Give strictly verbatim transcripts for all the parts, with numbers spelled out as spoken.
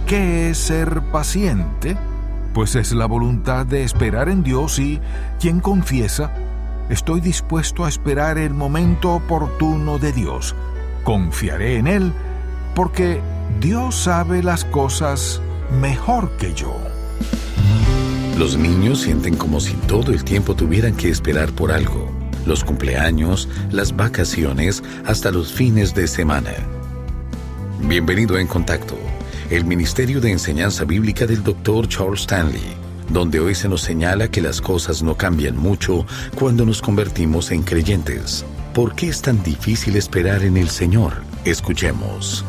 ¿qué es ser paciente? Pues es la voluntad de esperar en Dios y quien confiesa, estoy dispuesto a esperar el momento oportuno de Dios. Confiaré en Él porque Dios sabe las cosas mejor que yo. Los niños sienten como si todo el tiempo tuvieran que esperar por algo. Los cumpleaños, las vacaciones, hasta los fines de semana. Bienvenido a En Contacto, el Ministerio de Enseñanza Bíblica del doctor Charles Stanley, donde hoy se nos señala que las cosas no cambian mucho cuando nos convertimos en creyentes. ¿Por qué es tan difícil esperar en el Señor? Escuchemos.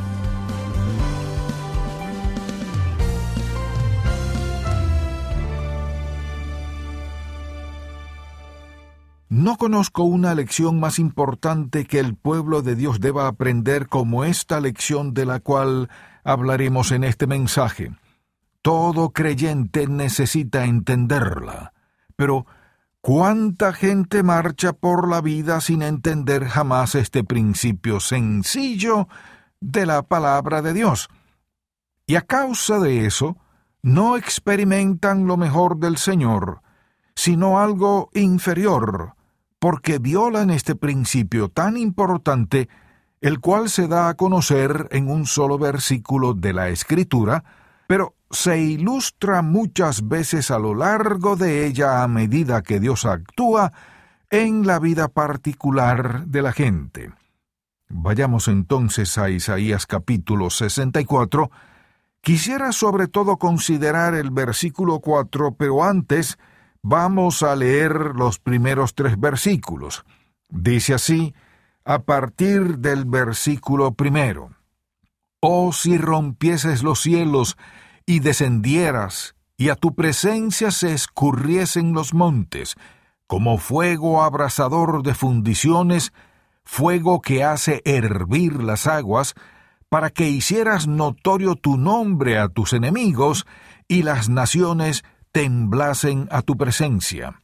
No conozco una lección más importante que el pueblo de Dios deba aprender como esta lección de la cual hablaremos en este mensaje. Todo creyente necesita entenderla. Pero, ¿cuánta gente marcha por la vida sin entender jamás este principio sencillo de la palabra de Dios? Y a causa de eso, no experimentan lo mejor del Señor, sino algo inferior, porque violan este principio tan importante, el cual se da a conocer en un solo versículo de la Escritura, pero se ilustra muchas veces a lo largo de ella a medida que Dios actúa en la vida particular de la gente. Vayamos entonces a Isaías capítulo sesenta y cuatro. Quisiera sobre todo considerar el versículo cuatro, pero antes vamos a leer los primeros tres versículos. Dice así, a partir del versículo primero: Oh, si rompieses los cielos y descendieras, y a tu presencia se escurriesen los montes, como fuego abrasador de fundiciones, fuego que hace hervir las aguas, para que hicieras notorio tu nombre a tus enemigos, y las naciones temblasen a tu presencia.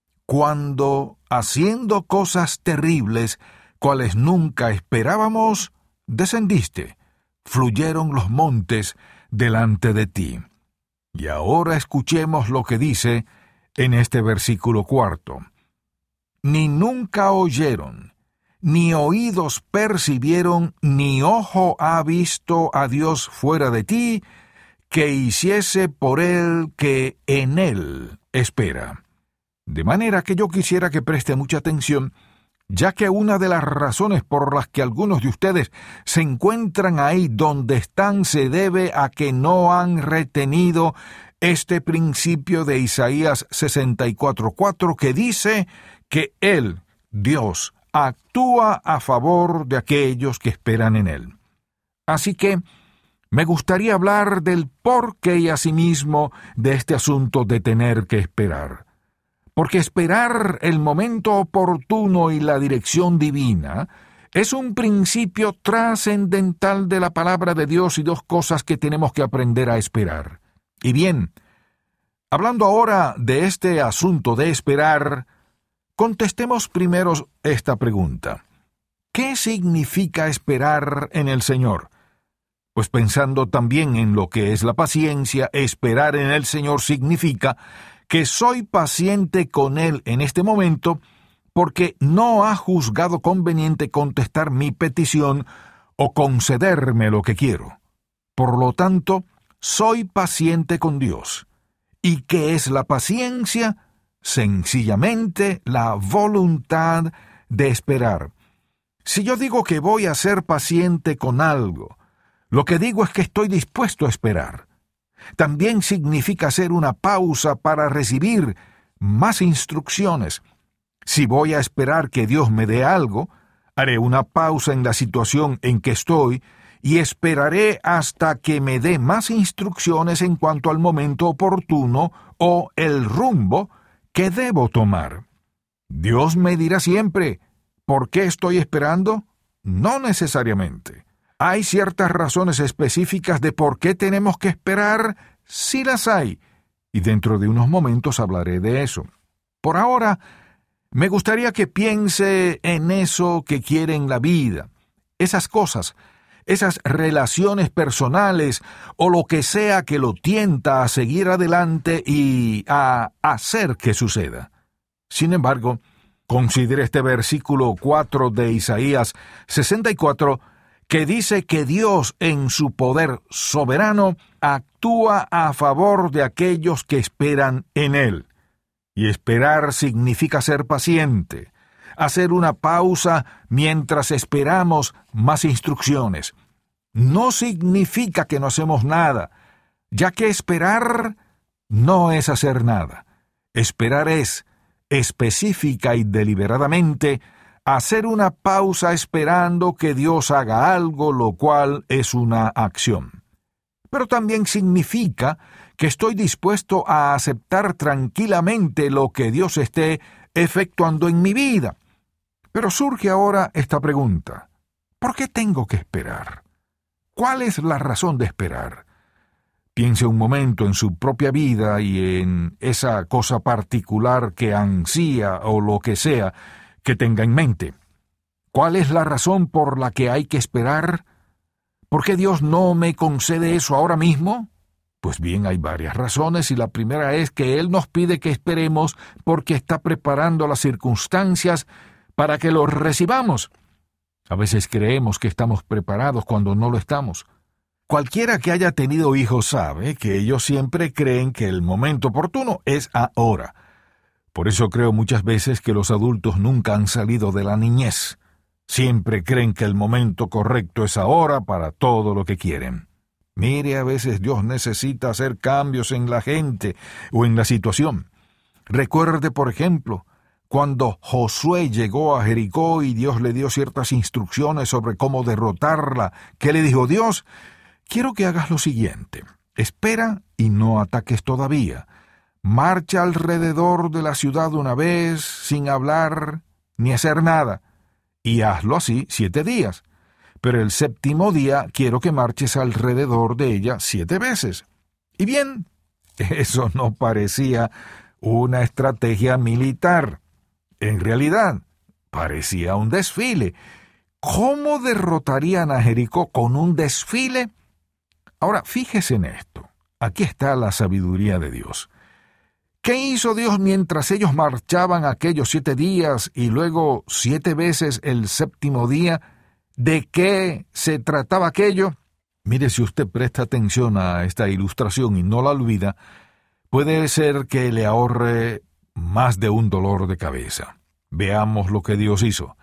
Cuando, haciendo cosas terribles, cuales nunca esperábamos, descendiste, fluyeron los montes delante de ti. Y ahora escuchemos lo que dice en este versículo cuarto. Ni nunca oyeron, ni oídos percibieron, ni ojo ha visto a Dios fuera de ti, que hiciese por él que en él espera. De manera que yo quisiera que preste mucha atención, ya que una de las razones por las que algunos de ustedes se encuentran ahí donde están se debe a que no han retenido este principio de Isaías sesenta y cuatro cuatro que dice que Él, Dios, actúa a favor de aquellos que esperan en Él. Así que me gustaría hablar del porqué y asimismo de este asunto de tener que esperar. Porque esperar el momento oportuno y la dirección divina es un principio trascendental de la palabra de Dios y dos cosas que tenemos que aprender a esperar. Y bien, hablando ahora de este asunto de esperar, contestemos primero esta pregunta. ¿Qué significa esperar en el Señor? Pues pensando también en lo que es la paciencia, esperar en el Señor significa que soy paciente con Él en este momento porque no ha juzgado conveniente contestar mi petición o concederme lo que quiero. Por lo tanto, soy paciente con Dios. ¿Y qué es la paciencia? Sencillamente la voluntad de esperar. Si yo digo que voy a ser paciente con algo, lo que digo es que estoy dispuesto a esperar. También significa hacer una pausa para recibir más instrucciones. Si voy a esperar que Dios me dé algo, haré una pausa en la situación en que estoy y esperaré hasta que me dé más instrucciones en cuanto al momento oportuno o el rumbo que debo tomar. Dios me dirá siempre, ¿por qué estoy esperando? No necesariamente. ¿Hay ciertas razones específicas de por qué tenemos que esperar? Sí las hay, y dentro de unos momentos hablaré de eso. Por ahora, me gustaría que piense en eso que quiere en la vida, esas cosas, esas relaciones personales o lo que sea que lo tienta a seguir adelante y a hacer que suceda. Sin embargo, considere este versículo cuatro de Isaías sesenta y cuatro, que dice que Dios en su poder soberano actúa a favor de aquellos que esperan en Él. Y esperar significa ser paciente, hacer una pausa mientras esperamos más instrucciones. No significa que no hacemos nada, ya que esperar no es hacer nada. Esperar es, específica y deliberadamente, hacer una pausa esperando que Dios haga algo, lo cual es una acción. Pero también significa que estoy dispuesto a aceptar tranquilamente lo que Dios esté efectuando en mi vida. Pero surge ahora esta pregunta: ¿por qué tengo que esperar? ¿Cuál es la razón de esperar? Piense un momento en su propia vida y en esa cosa particular que ansía o lo que sea que tenga en mente. ¿Cuál es la razón por la que hay que esperar? ¿Por qué Dios no me concede eso ahora mismo? Pues bien, hay varias razones, y la primera es que Él nos pide que esperemos porque está preparando las circunstancias para que los recibamos. A veces creemos que estamos preparados cuando no lo estamos. Cualquiera que haya tenido hijos sabe que ellos siempre creen que el momento oportuno es ahora. Por eso creo muchas veces que los adultos nunca han salido de la niñez. Siempre creen que el momento correcto es ahora para todo lo que quieren. Mire, a veces Dios necesita hacer cambios en la gente o en la situación. Recuerde, por ejemplo, cuando Josué llegó a Jericó y Dios le dio ciertas instrucciones sobre cómo derrotarla. ¿Qué le dijo Dios? Quiero que hagas lo siguiente: espera y no ataques todavía. Marcha alrededor de la ciudad una vez, sin hablar ni hacer nada, y hazlo así siete días. Pero el séptimo día quiero que marches alrededor de ella siete veces. Y bien, eso no parecía una estrategia militar. En realidad, parecía un desfile. ¿Cómo derrotarían a Jericó con un desfile? Ahora, fíjese en esto. Aquí está la sabiduría de Dios. ¿Qué hizo Dios mientras ellos marchaban aquellos siete días y luego siete veces el séptimo día? ¿De qué se trataba aquello? Mire, si usted presta atención a esta ilustración y no la olvida, puede ser que le ahorre más de un dolor de cabeza. Veamos lo que Dios hizo.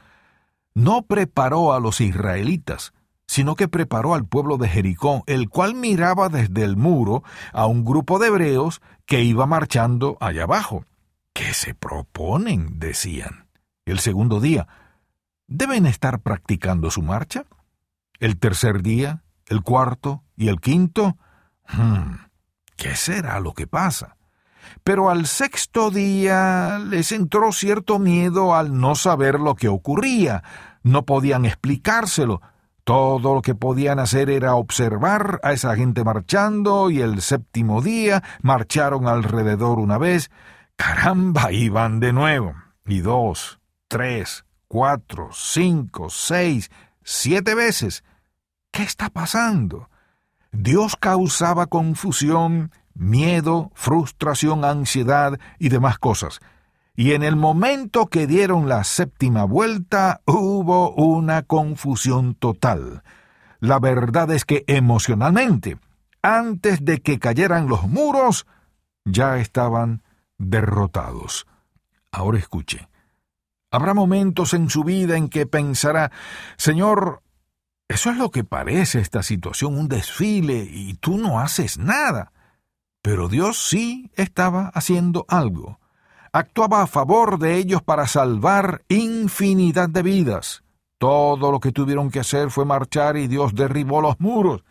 No preparó a los israelitas, sino que preparó al pueblo de Jericó, el cual miraba desde el muro a un grupo de hebreos que iba marchando allá abajo. ¿Qué se proponen?, decían. El segundo día, ¿deben estar practicando su marcha? ¿El tercer día, el cuarto y el quinto? Hmm, ¿qué será lo que pasa? Pero al sexto día les entró cierto miedo al no saber lo que ocurría. No podían explicárselo. Todo lo que podían hacer era observar a esa gente marchando, y el séptimo día marcharon alrededor una vez. ¡Caramba! Iban de nuevo. Y dos, tres, cuatro, cinco, seis, siete veces. ¿Qué está pasando? Dios causaba confusión, miedo, frustración, ansiedad y demás cosas. Y en el momento que dieron la séptima vuelta, hubo una confusión total. La verdad es que emocionalmente, antes de que cayeran los muros, ya estaban derrotados. Ahora escuche. Habrá momentos en su vida en que pensará: Señor, eso es lo que parece esta situación, un desfile, y tú no haces nada. Pero Dios sí estaba haciendo algo. Actuaba a favor de ellos para salvar infinidad de vidas. Todo lo que tuvieron que hacer fue marchar y Dios derribó los muros.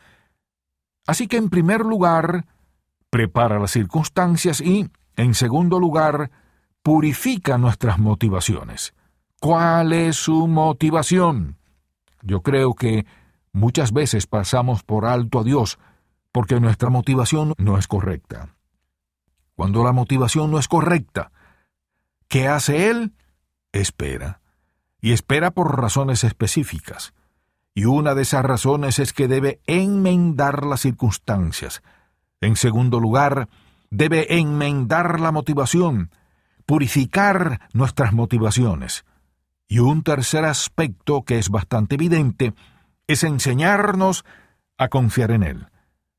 Así que, en primer lugar, prepara las circunstancias y, en segundo lugar, purifica nuestras motivaciones. ¿Cuál es su motivación? Yo creo que muchas veces pasamos por alto a Dios porque nuestra motivación no es correcta. Cuando la motivación no es correcta, ¿qué hace Él? Espera. Y espera por razones específicas. y una de esas razones es que debe enmendar las circunstancias. En segundo lugar, debe enmendar la motivación, purificar nuestras motivaciones. Y un tercer aspecto que es bastante evidente es enseñarnos a confiar en Él.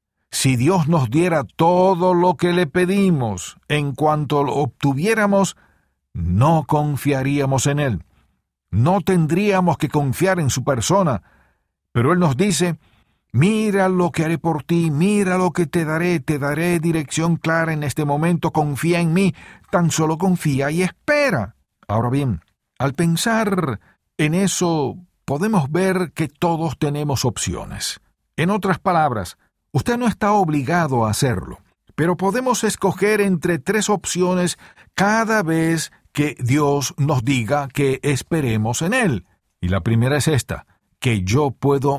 Si Dios nos diera todo lo que le pedimos, en cuanto lo obtuviéramos, no confiaríamos en Él. No tendríamos que confiar en su persona, pero Él nos dice: mira lo que haré por ti, mira lo que te daré, te daré dirección clara en este momento, confía en mí, tan solo confía y espera. Ahora bien, al pensar en eso, podemos ver que todos tenemos opciones. En otras palabras, usted no está obligado a hacerlo, pero podemos escoger entre tres opciones cada vez que Dios nos diga que esperemos en Él. Y la primera es esta: que yo puedo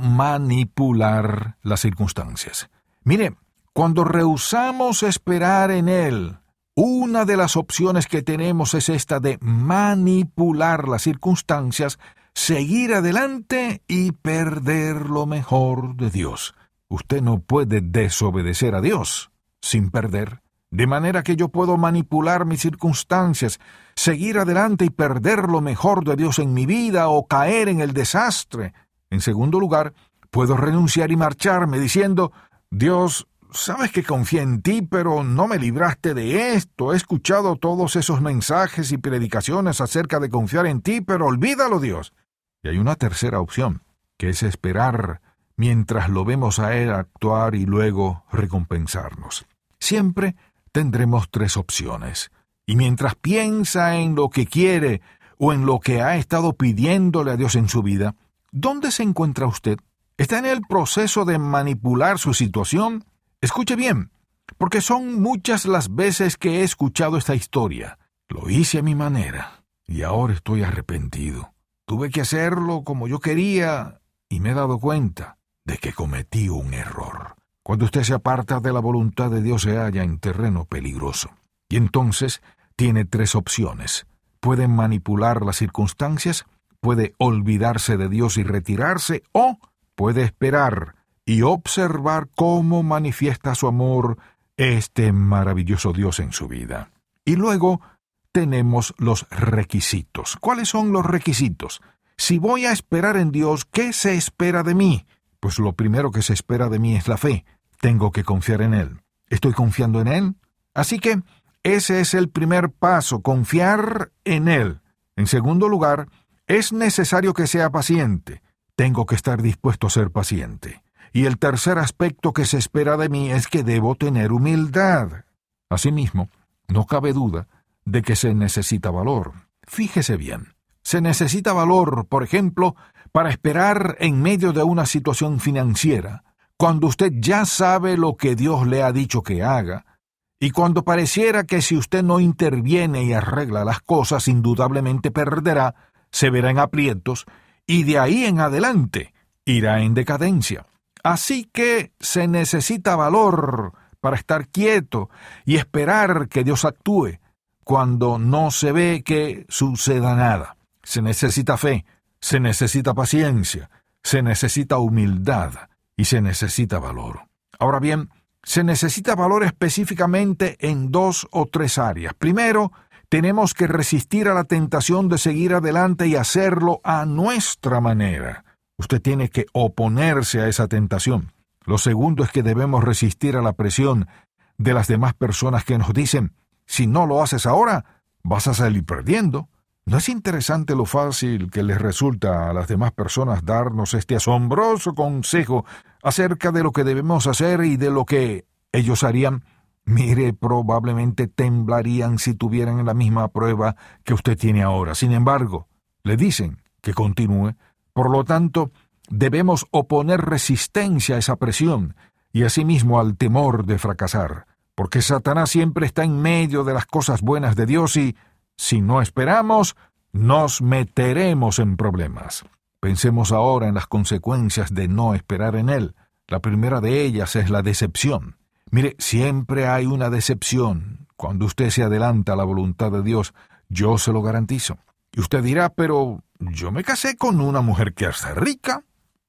manipular las circunstancias. Mire, cuando rehusamos esperar en Él, una de las opciones que tenemos es esta de manipular las circunstancias, seguir adelante y perder lo mejor de Dios. Usted no puede desobedecer a Dios sin perder. De manera que yo puedo manipular mis circunstancias, seguir adelante y perder lo mejor de Dios en mi vida o caer en el desastre. En segundo lugar, puedo renunciar y marcharme diciendo: Dios, sabes que confié en ti, pero no me libraste de esto. He escuchado todos esos mensajes y predicaciones acerca de confiar en ti, pero olvídalo, Dios. Y hay una tercera opción, que es esperar mientras lo vemos a Él actuar y luego recompensarnos. Siempre tendremos tres opciones, y mientras piensa en lo que quiere o en lo que ha estado pidiéndole a Dios en su vida, ¿dónde se encuentra usted? ¿Está en el proceso de manipular su situación? Escuche bien, porque son muchas las veces que he escuchado esta historia. Lo hice a mi manera, y ahora estoy arrepentido. Tuve que hacerlo como yo quería, y me he dado cuenta de que cometí un error. Cuando usted se aparta de la voluntad de Dios, se halla en terreno peligroso. Y entonces tiene tres opciones. Puede manipular las circunstancias, puede olvidarse de Dios y retirarse, o puede esperar y observar cómo manifiesta su amor este maravilloso Dios en su vida. Y luego tenemos los requisitos. ¿Cuáles son los requisitos? Si voy a esperar en Dios, ¿qué se espera de mí? Pues lo primero que se espera de mí es la fe. Tengo que confiar en Él. ¿Estoy confiando en Él? Así que ese es el primer paso, confiar en Él. En segundo lugar, es necesario que sea paciente. Tengo que estar dispuesto a ser paciente. Y el tercer aspecto que se espera de mí es que debo tener humildad. Asimismo, no cabe duda de que se necesita valor. Fíjese bien. Se necesita valor, por ejemplo, para esperar en medio de una situación financiera, cuando usted ya sabe lo que Dios le ha dicho que haga, y cuando pareciera que si usted no interviene y arregla las cosas, indudablemente perderá, se verá en aprietos, y de ahí en adelante irá en decadencia. Así que se necesita valor para estar quieto y esperar que Dios actúe, cuando no se ve que suceda nada. Se necesita fe, se necesita paciencia, se necesita humildad y se necesita valor. Ahora bien, se necesita valor específicamente en dos o tres áreas. Primero, tenemos que resistir a la tentación de seguir adelante y hacerlo a nuestra manera. Usted tiene que oponerse a esa tentación. Lo segundo es que debemos resistir a la presión de las demás personas que nos dicen: si no lo haces ahora, vas a salir perdiendo. ¿No es interesante lo fácil que les resulta a las demás personas darnos este asombroso consejo acerca de lo que debemos hacer y de lo que ellos harían? Mire, probablemente temblarían si tuvieran la misma prueba que usted tiene ahora. Sin embargo, le dicen que continúe. Por lo tanto, debemos oponer resistencia a esa presión y asimismo al temor de fracasar, porque Satanás siempre está en medio de las cosas buenas de Dios y, si no esperamos, nos meteremos en problemas. Pensemos ahora en las consecuencias de no esperar en Él. La primera de ellas es la decepción. Mire, siempre hay una decepción cuando usted se adelanta a la voluntad de Dios, yo se lo garantizo. Y usted dirá, pero yo me casé con una mujer que es rica.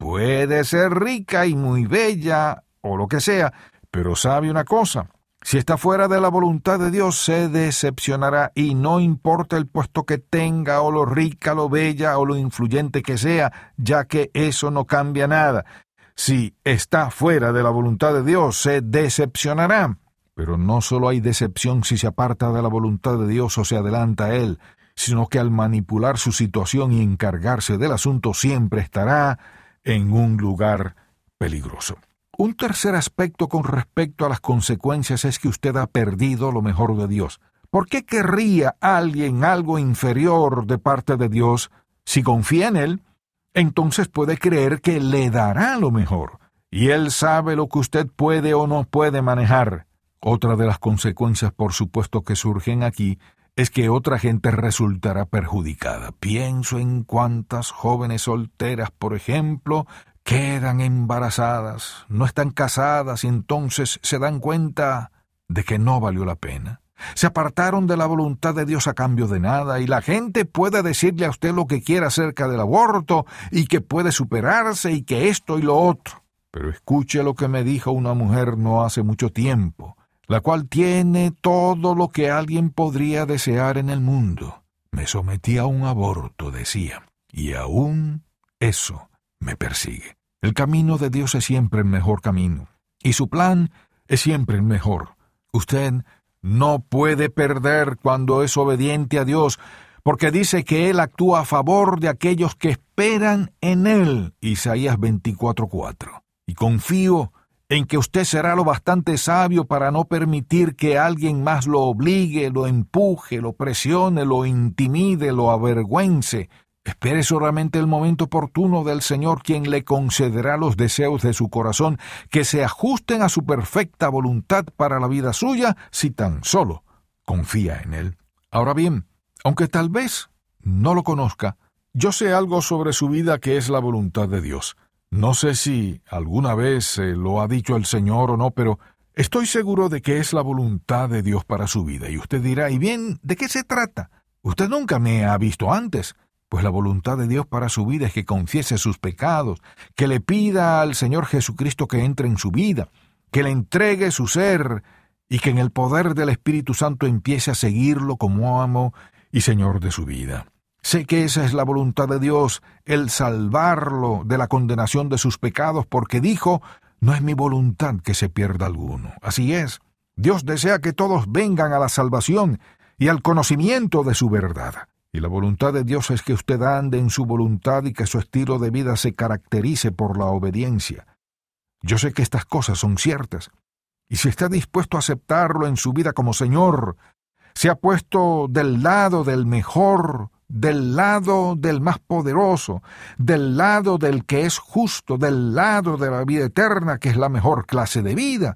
Puede ser rica y muy bella, o lo que sea, pero sabe una cosa: si está fuera de la voluntad de Dios, se decepcionará, y no importa el puesto que tenga, o lo rica, lo bella, o lo influyente que sea, ya que eso no cambia nada. Si está fuera de la voluntad de Dios, se decepcionará. Pero no solo hay decepción si se aparta de la voluntad de Dios o se adelanta a Él, sino que al manipular su situación y encargarse del asunto siempre estará en un lugar peligroso. Un tercer aspecto con respecto a las consecuencias es que usted ha perdido lo mejor de Dios. ¿Por qué querría alguien algo inferior de parte de Dios? Si confía en Él, entonces puede creer que le dará lo mejor, y Él sabe lo que usted puede o no puede manejar. Otra de las consecuencias, por supuesto, que surgen aquí, es que otra gente resultará perjudicada. Pienso en cuántas jóvenes solteras, por ejemplo, quedan embarazadas, no están casadas y entonces se dan cuenta de que no valió la pena. Se apartaron de la voluntad de Dios a cambio de nada, y la gente puede decirle a usted lo que quiera acerca del aborto y que puede superarse y que esto y lo otro. Pero escuche lo que me dijo una mujer no hace mucho tiempo, la cual tiene todo lo que alguien podría desear en el mundo. Me sometí a un aborto, decía, y aún eso me persigue. El camino de Dios es siempre el mejor camino, y su plan es siempre el mejor. Usted no puede perder cuando es obediente a Dios, porque dice que Él actúa a favor de aquellos que esperan en Él, Isaías veinticuatro cuatro. Y confío en que usted será lo bastante sabio para no permitir que alguien más lo obligue, lo empuje, lo presione, lo intimide, lo avergüence. Espere solamente el momento oportuno del Señor, quien le concederá los deseos de su corazón que se ajusten a su perfecta voluntad para la vida suya, si tan solo confía en Él. Ahora bien, aunque tal vez no lo conozca, yo sé algo sobre su vida que es la voluntad de Dios. No sé si alguna vez eh, lo ha dicho el Señor o no, pero estoy seguro de que es la voluntad de Dios para su vida. Y usted dirá, ¿y bien, de qué se trata? Usted nunca me ha visto antes. Pues la voluntad de Dios para su vida es que confiese sus pecados, que le pida al Señor Jesucristo que entre en su vida, que le entregue su ser y que en el poder del Espíritu Santo empiece a seguirlo como amo y Señor de su vida. Sé que esa es la voluntad de Dios, el salvarlo de la condenación de sus pecados, porque dijo, no es mi voluntad que se pierda alguno. Así es, Dios desea que todos vengan a la salvación y al conocimiento de su verdad. Y la voluntad de Dios es que usted ande en su voluntad y que su estilo de vida se caracterice por la obediencia. Yo sé que estas cosas son ciertas, y si está dispuesto a aceptarlo en su vida como Señor, se ha puesto del lado del mejor, del lado del más poderoso, del lado del que es justo, del lado de la vida eterna, que es la mejor clase de vida.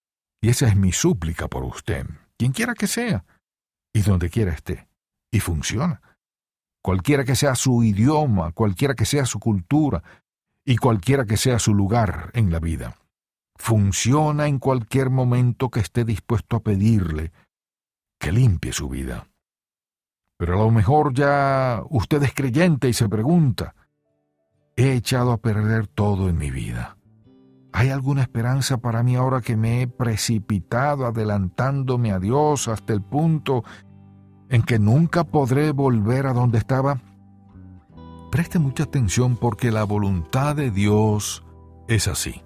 Y esa es mi súplica por usted, quien quiera que sea, y donde quiera esté. Y funciona. Cualquiera que sea su idioma, cualquiera que sea su cultura, y cualquiera que sea su lugar en la vida. Funciona en cualquier momento que esté dispuesto a pedirle que limpie su vida. Pero a lo mejor ya usted es creyente y se pregunta, he echado a perder todo en mi vida. ¿Hay alguna esperanza para mí ahora que me he precipitado adelantándome a Dios hasta el punto en que nunca podré volver a donde estaba? Preste mucha atención porque la voluntad de Dios es así.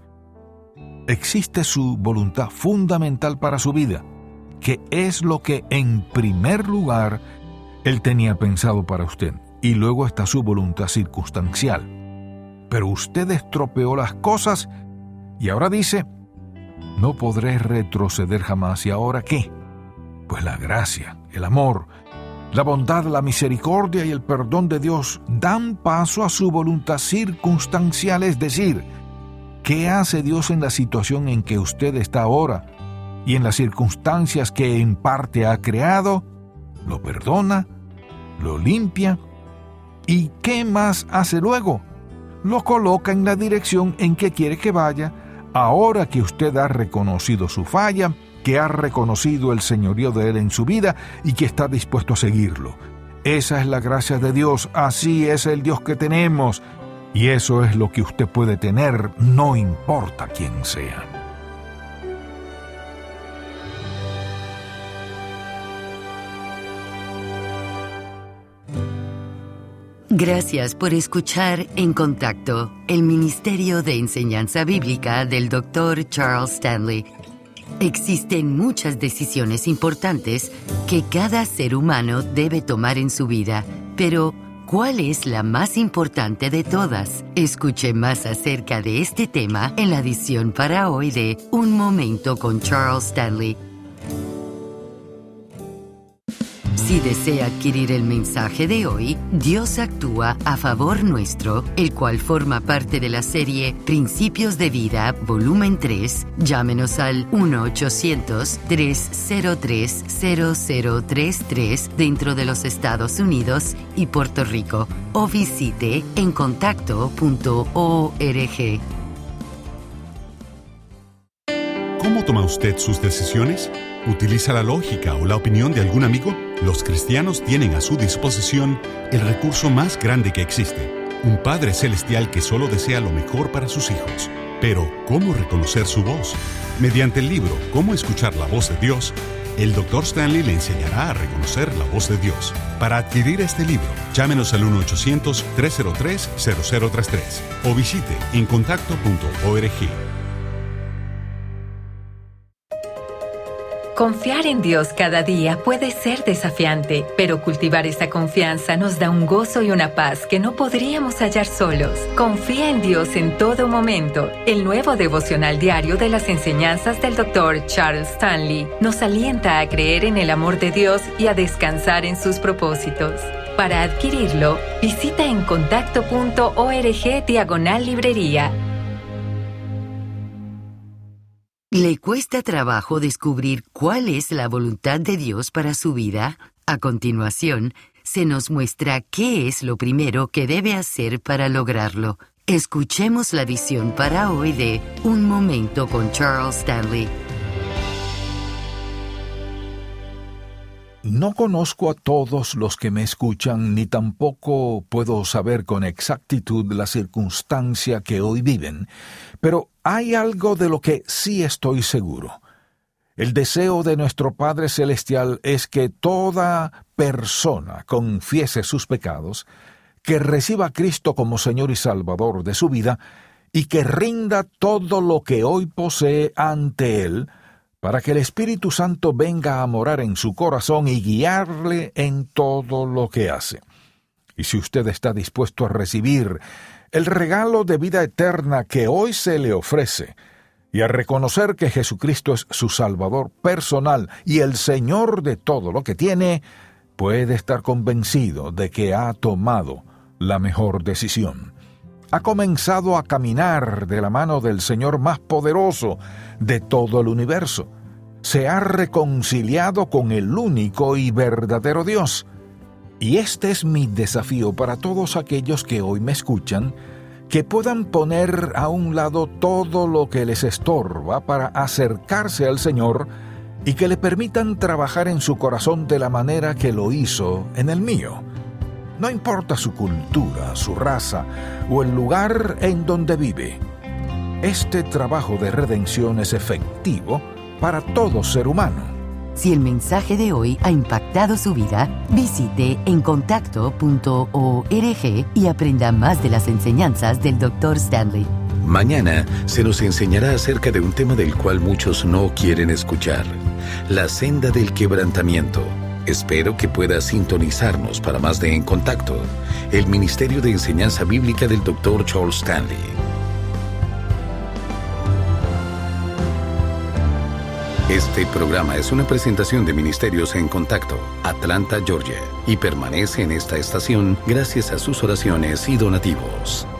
Existe su voluntad fundamental para su vida, que es lo que en primer lugar Él tenía pensado para usted, y luego está su voluntad circunstancial. Pero usted estropeó las cosas y ahora dice, no podré retroceder jamás. ¿Y ahora qué? Pues la gracia, el amor, la bondad, la misericordia y el perdón de Dios dan paso a su voluntad circunstancial, es decir, ¿qué hace Dios en la situación en que usted está ahora y en las circunstancias que en parte ha creado? Lo perdona, lo limpia, ¿y qué más hace luego? Lo coloca en la dirección en que quiere que vaya, ahora que usted ha reconocido su falla, que ha reconocido el señorío de Él en su vida y que está dispuesto a seguirlo. Esa es la gracia de Dios, así es el Dios que tenemos, Y eso es lo que usted puede tener, no importa quién sea. Gracias por escuchar En Contacto, el Ministerio de Enseñanza Bíblica del doctor Charles Stanley. Existen muchas decisiones importantes que cada ser humano debe tomar en su vida, pero ¿cuál es la más importante de todas? Escuche más acerca de este tema en la edición para hoy de Un Momento con Charles Stanley. Si desea adquirir el mensaje de hoy, Dios actúa a favor nuestro, el cual forma parte de la serie Principios de Vida, volumen tres, llámenos al uno ochocientos, tres cero tres, cero cero tres tres dentro de los Estados Unidos y Puerto Rico, o visite en contacto punto org. ¿Cómo toma usted sus decisiones? ¿Utiliza la lógica o la opinión de algún amigo? Los cristianos tienen a su disposición el recurso más grande que existe, un Padre Celestial que solo desea lo mejor para sus hijos. Pero, ¿cómo reconocer su voz? Mediante el libro Cómo escuchar la voz de Dios, el doctor Stanley le enseñará a reconocer la voz de Dios. Para adquirir este libro, llámenos al uno ochocientos, tres cero tres, cero cero tres tres o visite en contacto punto org. Confiar en Dios cada día puede ser desafiante, pero cultivar esta confianza nos da un gozo y una paz que no podríamos hallar solos. Confía en Dios en todo momento. El nuevo devocional diario de las enseñanzas del doctor Charles Stanley nos alienta a creer en el amor de Dios y a descansar en sus propósitos. Para adquirirlo, visita en contacto punto org diagonal librería. ¿Le cuesta trabajo descubrir cuál es la voluntad de Dios para su vida? A continuación, se nos muestra qué es lo primero que debe hacer para lograrlo. Escuchemos la edición para hoy de Un Momento con Charles Stanley. No conozco a todos los que me escuchan, ni tampoco puedo saber con exactitud la circunstancia que hoy viven, pero hay algo de lo que sí estoy seguro. El deseo de nuestro Padre Celestial es que toda persona confiese sus pecados, que reciba a Cristo como Señor y Salvador de su vida, y que rinda todo lo que hoy posee ante Él, para que el Espíritu Santo venga a morar en su corazón y guiarle en todo lo que hace. Y si usted está dispuesto a recibir el regalo de vida eterna que hoy se le ofrece, y a reconocer que Jesucristo es su Salvador personal y el Señor de todo lo que tiene, puede estar convencido de que ha tomado la mejor decisión. Ha comenzado a caminar de la mano del Señor más poderoso de todo el universo. Se ha reconciliado con el único y verdadero Dios. Y este es mi desafío para todos aquellos que hoy me escuchan, que puedan poner a un lado todo lo que les estorba para acercarse al Señor y que le permitan trabajar en su corazón de la manera que lo hizo en el mío. No importa su cultura, su raza o el lugar en donde vive. Este trabajo de redención es efectivo para todo ser humano. Si el mensaje de hoy ha impactado su vida, visite en contacto punto org y aprenda más de las enseñanzas del doctor Stanley. Mañana se nos enseñará acerca de un tema del cual muchos no quieren escuchar: la senda del quebrantamiento. Espero que pueda sintonizarnos para más de En Contacto, el Ministerio de Enseñanza Bíblica del doctor Charles Stanley. Este programa es una presentación de Ministerios En Contacto, Atlanta, Georgia, y permanece en esta estación gracias a sus oraciones y donativos.